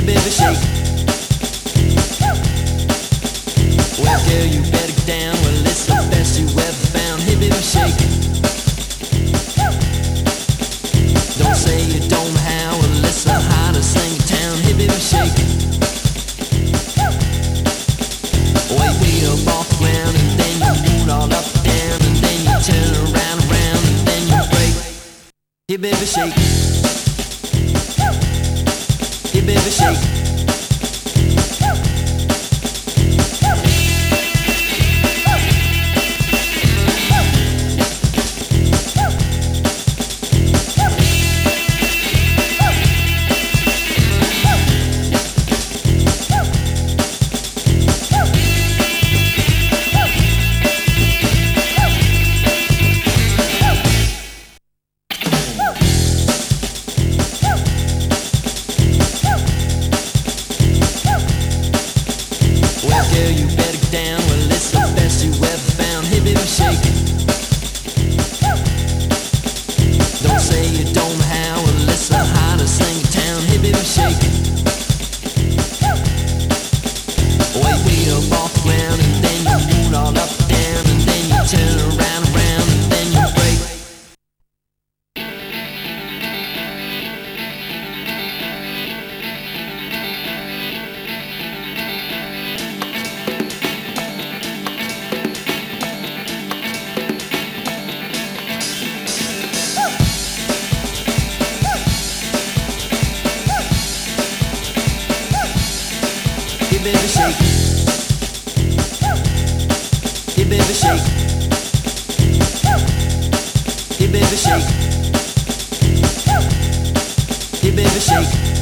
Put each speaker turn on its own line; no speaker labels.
baby, shake. Well, girl, you better get down. Well, it's the best you ever found. Hey, baby, shake. Don't say you don't know how. Well, it's the hottest thing in town. Hey, baby, shake. Way up off the ground, and then you move all up and down, and then you turn around, and then you break. Hey, baby, shake. Hey, baby, shake. Girl, you better get down. Well, it's the best you ever found. Hey, baby, shake. Don't say you don't know how. Well, it's the hottest thing in town. Hey, baby, shake. Way up off the ground, and then you move all up and down, and then you turn around, and then you break. Hey, baby, shake. Hey, baby, shake. Hey, baby, shake. Hey, baby, shake.